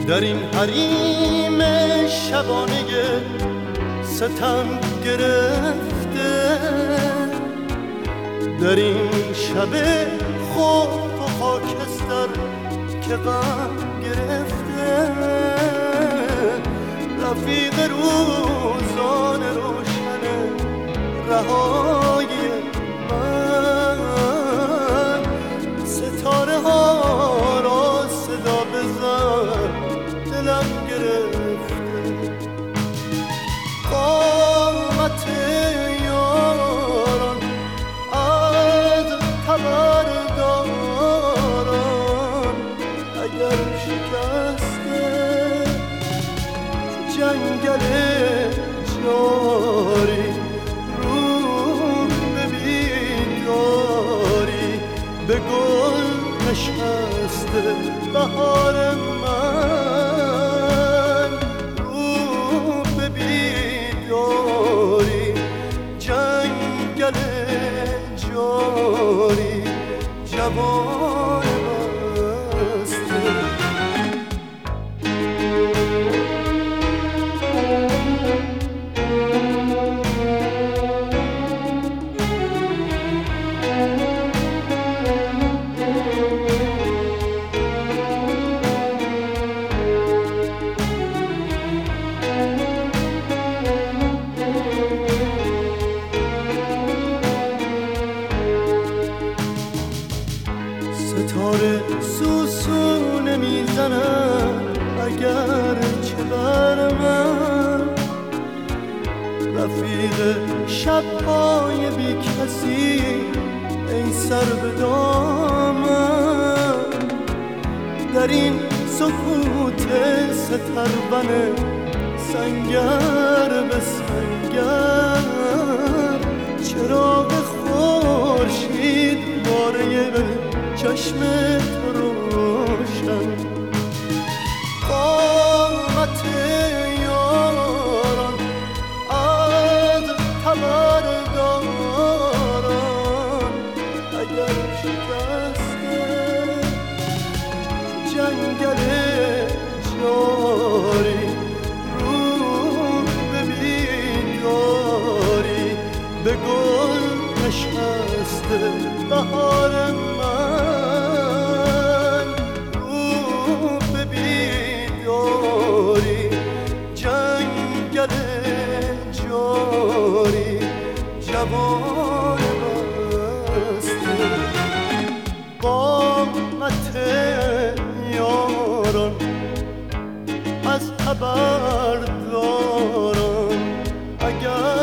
در این حریم شبانه ستم گرفته، در این شب خوف و خاکستر که غم گرفته، رفیق روزان روشن رهایی من، ستاره ها را صدا بزن دلم گرفته. قامت یاران از خبرداران اگر شکسته، جنگل جاری رو به بیداری به گل نشسته بهار من، رو به بیداری جنگل جاری جوان بسته. ستاره سوسونه میزنن اگر چه بر من، رفیق شب‌های بی کسی ای سر به دامن، در این سکوت سترون سنگر به سنگر، چراغ خورشید باره چشم تو روشن. قامت یاران از خبرداران اگر شکسته، جنگل جاری رو به بیداری به گل نشسته بهار من، رو به بیداری جنگل جاری جوان بسته. قامت یاران از خبرداران اگر